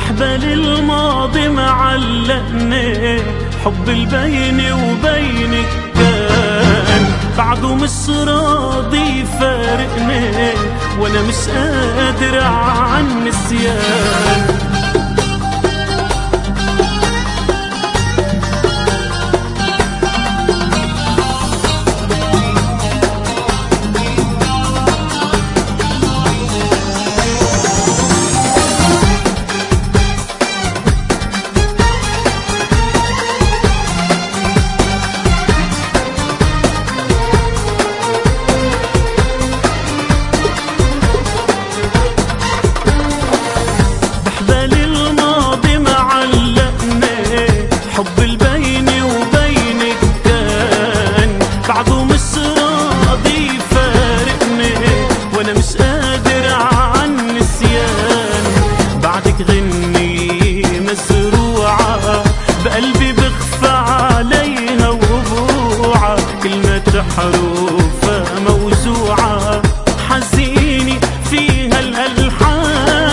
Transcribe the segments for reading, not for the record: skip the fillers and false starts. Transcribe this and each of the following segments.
بحبال الماضي معلقني، حب البيني وبينك كان بعده مش راضي يفارقني، وانا مش قادر عن النسيان. حب البيني وبينك كان بعده مش راضي يفارقني، وانا مش قادر عن النسيان. بعدك غني مزروعة بقلبي بخفى عليها وبوعة، كلمة حروفها موزوعة حزيني فيها الألحان.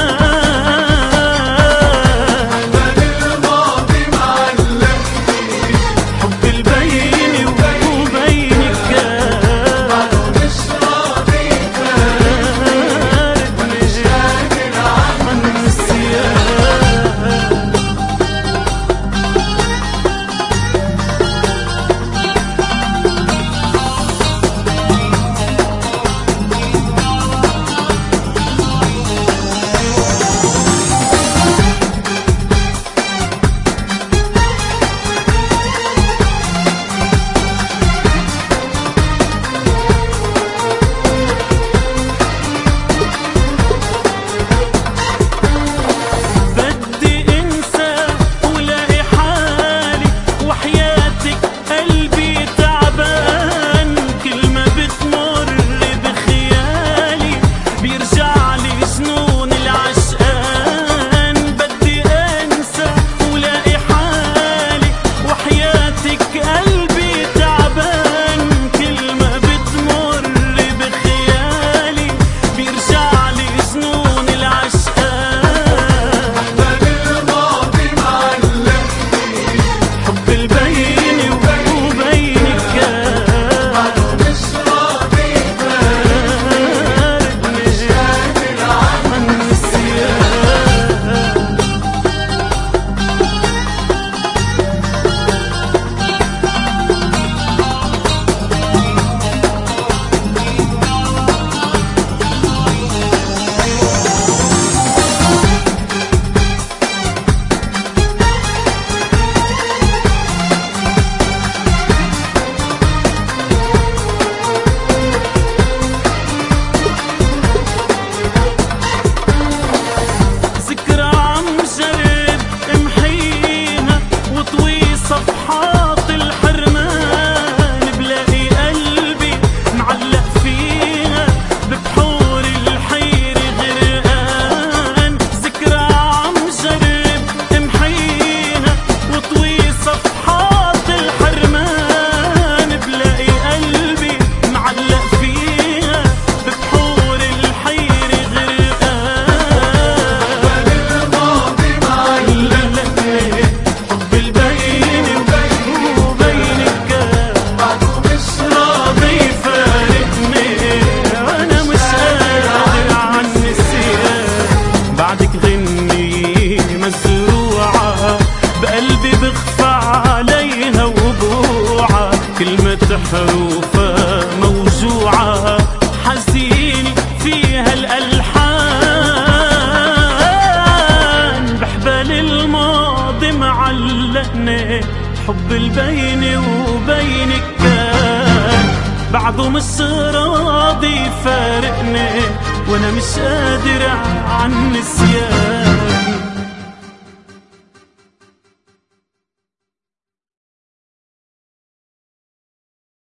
حروفها موزوعة حزيني فيها الألحان. بحبال الماضي معلقني، حب البيني وبينك كان بعده مش راضي يفارقني، وانا مش قادر عن النسيان.